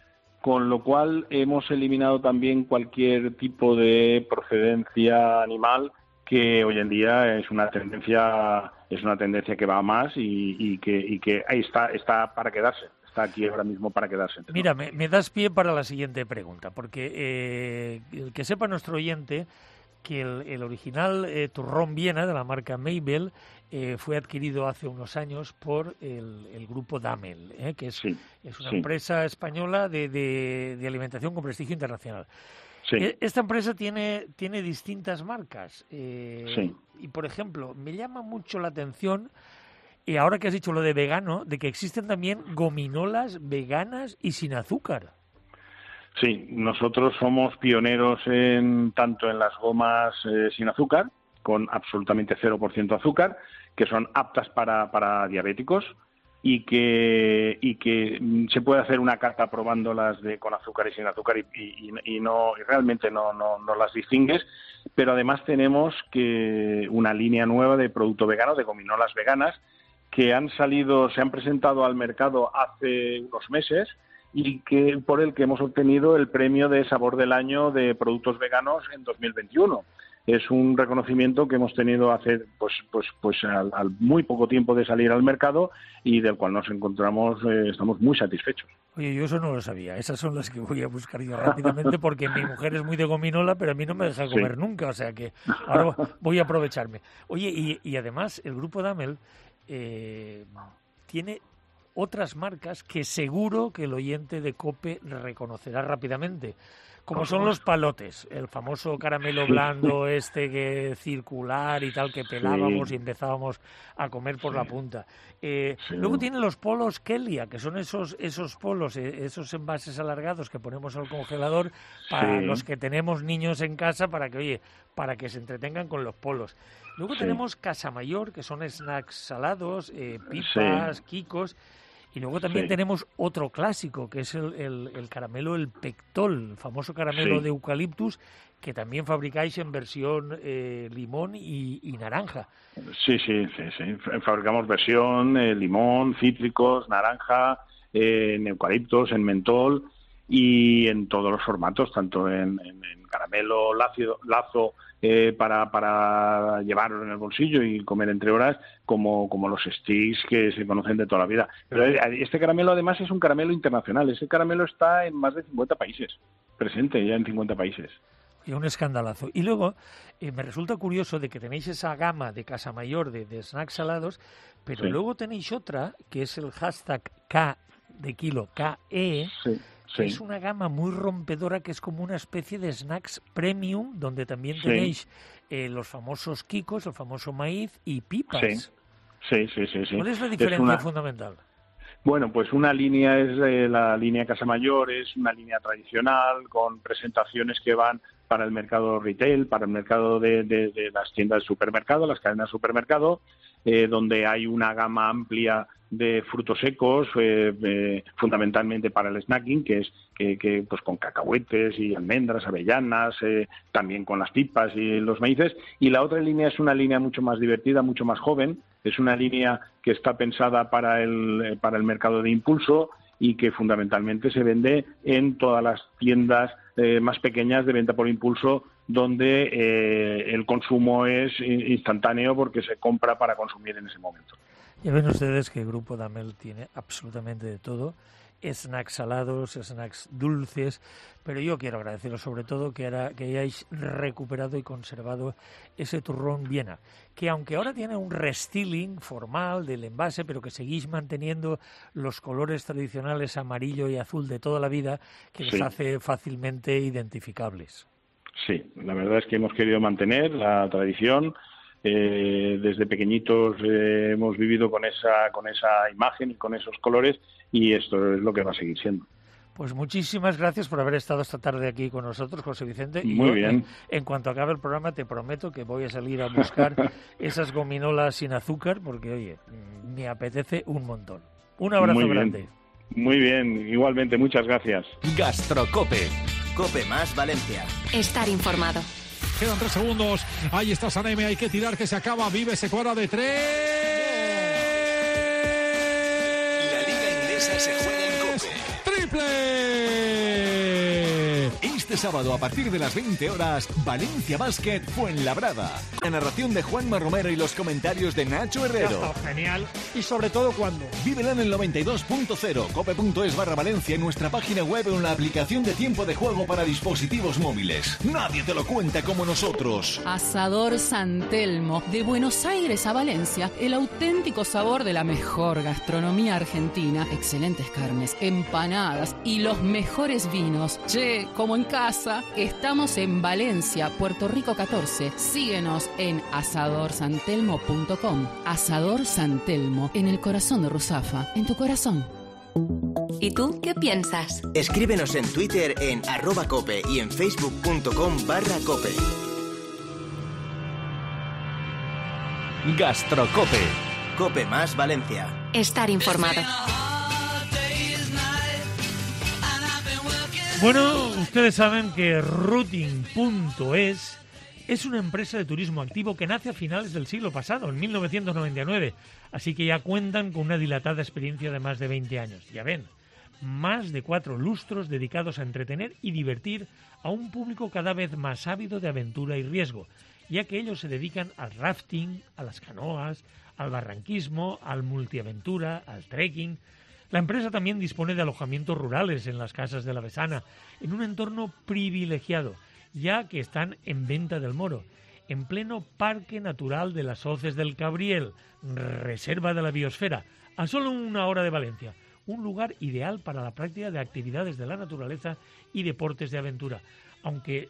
Con lo cual hemos eliminado también cualquier tipo de procedencia animal, que hoy en día es una tendencia es una tendencia que va a más y, y que y que ahí está está para quedarse, está aquí ahora mismo para quedarse. Mira, me, me das pie para la siguiente pregunta, porque eh, el que sepa nuestro oyente que el, el original eh, turrón Viena de la marca Mabel eh, fue adquirido hace unos años por el, el grupo Damel, eh, que es, sí, es una sí. empresa española de, de, de alimentación con prestigio internacional. Sí. Esta empresa tiene, tiene distintas marcas eh, sí. y, por ejemplo, me llama mucho la atención, y ahora que has dicho lo de vegano, de que existen también gominolas veganas y sin azúcar. Sí, nosotros somos pioneros en tanto en las gomas eh, sin azúcar, con absolutamente cero por ciento azúcar, que son aptas para, para diabéticos y que y que se puede hacer una carta probándolas de con azúcar y sin azúcar y, y, y no y realmente no, no, no las distingues. Pero además tenemos que una línea nueva de producto vegano, de gominolas veganas, que han salido, se han presentado al mercado hace unos meses, y que por el que hemos obtenido el premio de Sabor del Año de Productos Veganos en dos mil veintiuno. Es un reconocimiento que hemos tenido hace pues pues pues al, al muy poco tiempo de salir al mercado y del cual nos encontramos, eh, estamos muy satisfechos. Oye, yo eso no lo sabía. Esas son las que voy a buscar yo rápidamente, porque mi mujer es muy de gominola, pero a mí no me deja comer sí. nunca, o sea que ahora voy a aprovecharme. Oye, y, y además el grupo Damel eh, tiene otras marcas que seguro que el oyente de COPE reconocerá rápidamente, como son los palotes, el famoso caramelo blando este que circular y tal, que pelábamos sí. y empezábamos a comer por sí. la punta. Eh, sí. Luego tienen los polos Kelia, que son esos esos polos, esos envases alargados que ponemos al congelador para sí. los que tenemos niños en casa, para que, oye, para que se entretengan con los polos. Luego sí. tenemos Casamayor, que son snacks salados, eh, pipas, sí. quicos. Y luego también sí. tenemos otro clásico, que es el, el, el caramelo, el Pectol, el famoso caramelo sí. de eucaliptus, que también fabricáis en versión eh, limón y, y naranja. Sí, sí, sí, sí. Fabricamos versión eh, limón, cítricos, naranja, eh, en eucaliptos, en mentol y en todos los formatos, tanto en, en, en caramelo, lazo, lazo eh, para, para llevarlo en el bolsillo y comer entre horas, como, como los sticks que se conocen de toda la vida. Pero este caramelo además es un caramelo internacional. Ese caramelo está en más de cincuenta países, presente ya en cincuenta países. Y un escandalazo. Y luego eh, me resulta curioso de que tenéis esa gama de Casamayor de, de snacks salados, pero sí. luego tenéis otra que es el hashtag K de kilo, K E, sí. Sí. Es una gama muy rompedora, que es como una especie de snacks premium, donde también tenéis sí. eh, los famosos quicos, el famoso maíz y pipas. Sí, sí, sí. sí, sí. ¿Cuál es la diferencia es una... fundamental? Bueno, pues una línea es eh, la línea Casa Mayor, es una línea tradicional con presentaciones que van para el mercado retail, para el mercado de, de, de las tiendas de supermercado, las cadenas de supermercado, eh, donde hay una gama amplia de frutos secos, eh, eh, fundamentalmente para el snacking, que es que, que pues con cacahuetes y almendras, avellanas, eh, también con las pipas y los maíces. Y la otra línea es una línea mucho más divertida, mucho más joven. Es una línea que está pensada para el para el mercado de impulso y que fundamentalmente se vende en todas las tiendas eh, más pequeñas de venta por impulso, donde eh, el consumo es instantáneo porque se compra para consumir en ese momento. Ya ven ustedes que el Grupo Damel tiene absolutamente de todo, snacks salados, snacks dulces, pero yo quiero agradeceros sobre todo que, era, que hayáis recuperado y conservado ese turrón Viena, que aunque ahora tiene un restyling formal del envase, pero que seguís manteniendo los colores tradicionales amarillo y azul de toda la vida, que los Sí. hace fácilmente identificables. Sí, la verdad es que hemos querido mantener la tradición. Eh, desde pequeñitos eh, hemos vivido con esa con esa imagen y con esos colores, y esto es lo que va a seguir siendo. Pues muchísimas gracias por haber estado esta tarde aquí con nosotros, José Vicente. Y Muy yo, bien. En, en cuanto acabe el programa, te prometo que voy a salir a buscar esas gominolas sin azúcar, porque, oye, me apetece un montón. Un abrazo Muy bien. grande. Muy bien, igualmente, muchas gracias. Gastrocope. Cope más Valencia. Estar informado. Quedan tres segundos. Ahí está Sanéme. Hay que tirar, que se acaba. Vive, se cuadra de tres. La Liga Inglesa se juega en Cope. ¡Triple! Este sábado a partir de las veinte horas, Valencia Basket Fuenlabrada. La narración de Juanma Romero y los comentarios de Nacho Herrero. Genial. Y sobre todo cuando. Vívela en el noventa y dos punto cero, cope.es barra Valencia, en nuestra página web o en la aplicación de tiempo de juego para dispositivos móviles. Nadie te lo cuenta como nosotros. Asador San Telmo, de Buenos Aires a Valencia, el auténtico sabor de la mejor gastronomía argentina, excelentes carnes, empanadas y los mejores vinos. Che, como en casa, estamos en Valencia, Puerto Rico catorce. Síguenos en asador san telmo punto com. Asador San Telmo, en el corazón de Ruzafa, en tu corazón. ¿Y tú qué piensas? Escríbenos en Twitter en arroba cope y en facebook.com barra cope. Gastrocope. Cope más Valencia. Estar informado. Bueno, ustedes saben que Routing punto es es una empresa de turismo activo que nace a finales del siglo pasado, en mil novecientos noventa y nueve, así que ya cuentan con una dilatada experiencia de más de veinte años. Ya ven, más de cuatro lustros dedicados a entretener y divertir a un público cada vez más ávido de aventura y riesgo, ya que ellos se dedican al rafting, a las canoas, al barranquismo, al multiaventura, al trekking. La empresa también dispone de alojamientos rurales en las casas de la Besana, en un entorno privilegiado, ya que están en Venta del Moro, en pleno Parque Natural de las Hoces del Cabriel, reserva de la biosfera, a solo una hora de Valencia. Un lugar ideal para la práctica de actividades de la naturaleza y deportes de aventura, aunque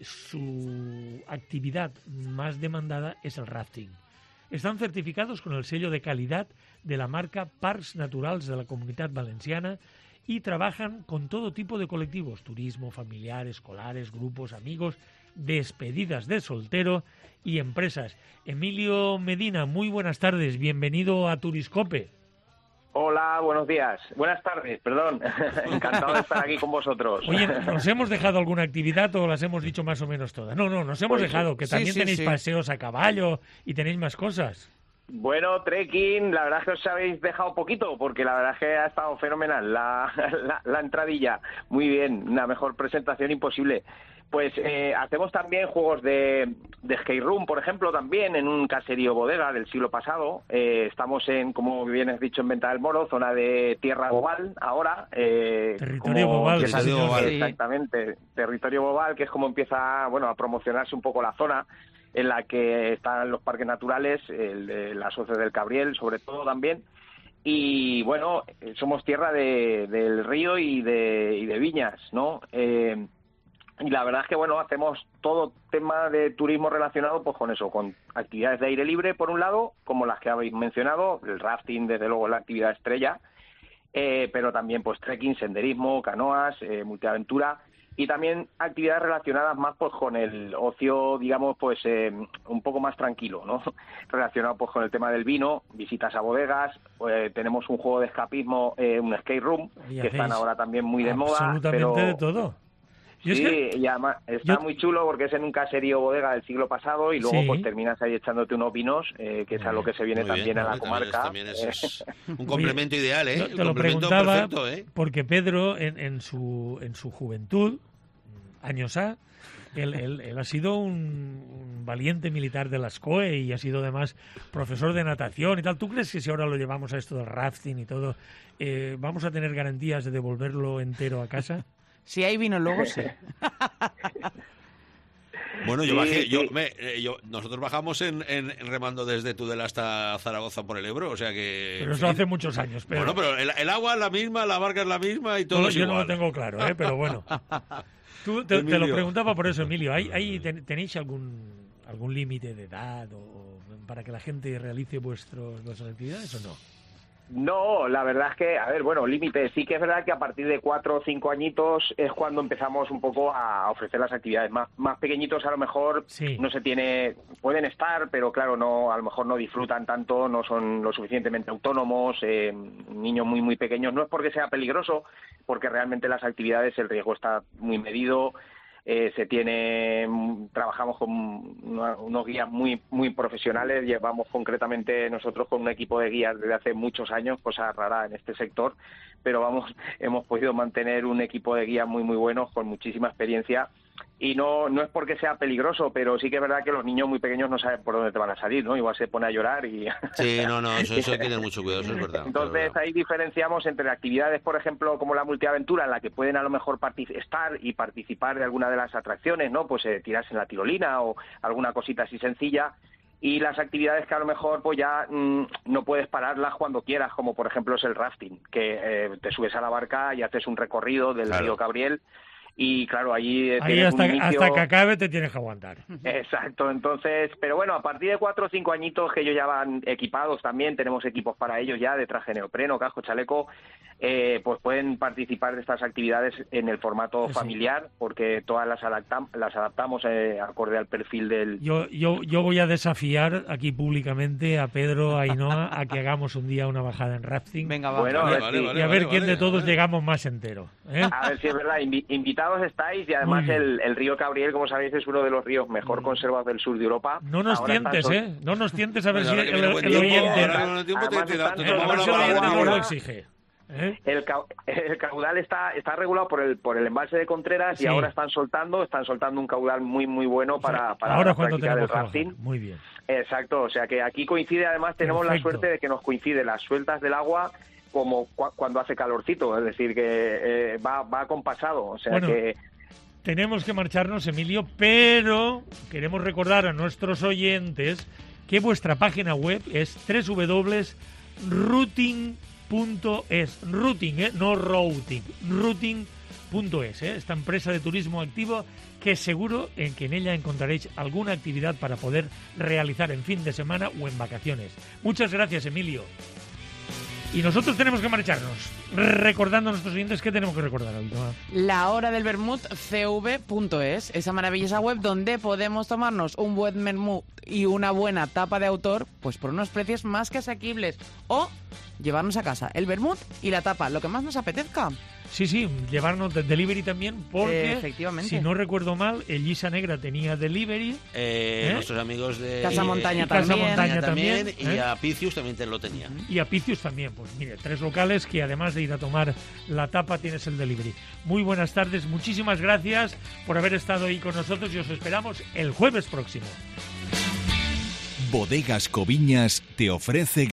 su actividad más demandada es el rafting. Están certificados con el sello de calidad de la marca Parcs Naturals de la Comunitat Valenciana y trabajan con todo tipo de colectivos, turismo, familiar, escolares, grupos, amigos, despedidas de soltero y empresas. Emilio Medina, muy buenas tardes, bienvenido a Turiscope. Hola, buenos días. Buenas tardes, perdón. Encantado de estar aquí con vosotros. Oye, ¿nos hemos dejado alguna actividad o las hemos dicho más o menos todas? No, no, nos hemos Pues, dejado, que sí, también sí, tenéis sí. paseos a caballo y tenéis más cosas. Bueno, trekking, la verdad es que os habéis dejado poquito, porque la verdad es que ha estado fenomenal la, la, la entradilla. Muy bien, una mejor presentación imposible. Pues eh, hacemos también juegos de, de skate room, por ejemplo, también en un caserío bodega del siglo pasado. Eh, estamos en, como bien has dicho, en Venta del Moro, zona de Tierra Bobal ahora. Eh, Territorio como Bobal, empieza- sí, señor. Exactamente, Territorio Bobal, que es como empieza, bueno, a promocionarse un poco la zona en la que están los parques naturales, el de las Hoces del Cabriel, sobre todo también. Y bueno, eh, somos tierra de, del río y de, y de viñas, ¿no? Eh, y la verdad es que, bueno, hacemos todo tema de turismo relacionado pues con eso, con actividades de aire libre, por un lado, como las que habéis mencionado, el rafting, desde luego, es la actividad estrella. eh, pero también pues trekking, senderismo, canoas, eh, multiaventura y también actividades relacionadas más pues con el ocio, digamos, pues eh, un poco más tranquilo, ¿no? Relacionado pues con el tema del vino, visitas a bodegas, eh, tenemos un juego de escapismo, eh, un escape room, que están ahora también muy de moda. Absolutamente pero... de todo. Sí, que... y además está yo... muy chulo porque es en un caserío bodega del siglo pasado y luego sí. pues terminas ahí echándote unos vinos, eh, que es a lo que se viene muy también bien, a la comarca. También es, también es un complemento Oye, ideal, ¿eh? Te, te lo preguntaba perfecto, ¿eh? Porque Pedro en, en, su, en su juventud, años A, él, él, él ha sido un, un valiente militar de la S C O E y ha sido además profesor de natación y tal. ¿Tú crees que si ahora lo llevamos a esto del rafting y todo, eh, vamos a tener garantías de devolverlo entero a casa? Si hay vino luego, sí. Bueno, yo bajé, yo, me, yo, nosotros bajamos en, en, en remando desde Tudela hasta Zaragoza por el Ebro, o sea que... Pero eso hace muchos años. Pero... Bueno, pero el, el agua es la misma, la barca es la misma y todo no, es yo igual. no lo tengo claro, ¿eh? Pero bueno. Tú, te, te lo preguntaba por eso, Emilio. ¿Hay, hay, ¿Tenéis algún algún límite de edad o, o para que la gente realice vuestros, vuestras actividades o no? No, la verdad es que, a ver, bueno, límite, sí que es verdad que a partir de cuatro o cinco añitos es cuando empezamos un poco a ofrecer las actividades. Más, más pequeñitos a lo mejor sí. no se tiene, pueden estar, pero claro, no, a lo mejor no disfrutan tanto, no son lo suficientemente autónomos, eh, niños muy, muy pequeños. No es porque sea peligroso, porque realmente las actividades, el riesgo está muy medido. Eh, se tiene, trabajamos con una, unos guías muy muy profesionales, llevamos concretamente nosotros con un equipo de guías desde hace muchos años, cosa rara en este sector, pero vamos, hemos podido mantener un equipo de guías muy muy buenos, con muchísima experiencia, y no no es porque sea peligroso, pero sí que es verdad que los niños muy pequeños no saben por dónde te van a salir, ¿no? Igual se pone a llorar y... Sí, no, no, eso, eso hay que tener mucho cuidado, eso es verdad. Entonces es verdad. Ahí diferenciamos entre actividades, por ejemplo, como la multiaventura, en la que pueden a lo mejor estar y participar de alguna de las atracciones, ¿no? Pues eh, tirarse en la tirolina o alguna cosita así sencilla, y las actividades que a lo mejor pues ya mmm, no puedes pararlas cuando quieras, como por ejemplo es el rafting, que eh, te subes a la barca y haces un recorrido del claro. río Cabriel. Y claro, allí... Ahí hasta, inicio... hasta que acabe te tienes que aguantar. Exacto, entonces... Pero bueno, a partir de cuatro o cinco añitos que ellos ya van equipados también, tenemos equipos para ellos ya de traje neopreno, casco, chaleco, eh, pues pueden participar de estas actividades en el formato sí. familiar, porque todas las, adaptam las adaptamos eh, acorde al perfil del... Yo, yo, yo voy a desafiar aquí públicamente a Pedro, a Ainhoa, a que hagamos un día una bajada en rafting. Venga, va. Bueno, vale, a ver, vale, si... vale, y a ver vale, quién vale, de todos vale. llegamos más entero. ¿eh? A ver si es verdad, Invi invitados estáis, y además el, el río Cabriel, como sabéis, es uno de los ríos mejor conservados del sur de Europa. No nos Ahora tientes, son... ¿eh? No nos tientes a ver bueno, si el, el, el, el oyente... nos lo exige. ¿Eh? El, ca el caudal está está regulado por el por el embalse de Contreras sí. y ahora están soltando están soltando un caudal muy muy bueno para, o sea, para ahora la cuando práctica del tenemos rafting. Muy bien. Exacto, o sea que aquí coincide, además tenemos Perfecto. la suerte de que nos coincide las sueltas del agua como cu cuando hace calorcito, es decir, que eh, va va acompasado, o sea bueno. que Tenemos que marcharnos, Emilio, pero queremos recordar a nuestros oyentes que vuestra página web es doble u doble u doble u punto routing punto es. Routing, ¿eh? No routing. Routing punto es, ¿eh? Esta empresa de turismo activo que seguro en que en ella encontraréis alguna actividad para poder realizar en fin de semana o en vacaciones. Muchas gracias, Emilio. Y nosotros tenemos que marcharnos, recordando a nuestros oyentes que tenemos que recordar hoy, ¿no? La hora del vermut c v punto es, esa maravillosa web donde podemos tomarnos un buen vermut y una buena tapa de autor, pues por unos precios más que asequibles, o llevarnos a casa el vermut y la tapa, lo que más nos apetezca. Sí, sí, llevarnos de delivery también, porque, eh, efectivamente. si no recuerdo mal, el Llisa Negra tenía delivery. Eh, ¿eh? Nuestros amigos de... Casa Montaña y también. Casa Montaña también, también ¿eh? Y a Picius también te lo tenía. Y a Picius también, pues mire, tres locales que además de ir a tomar la tapa tienes el delivery. Muy buenas tardes, muchísimas gracias por haber estado ahí con nosotros y os esperamos el jueves próximo. Bodegas Coviñas te ofrece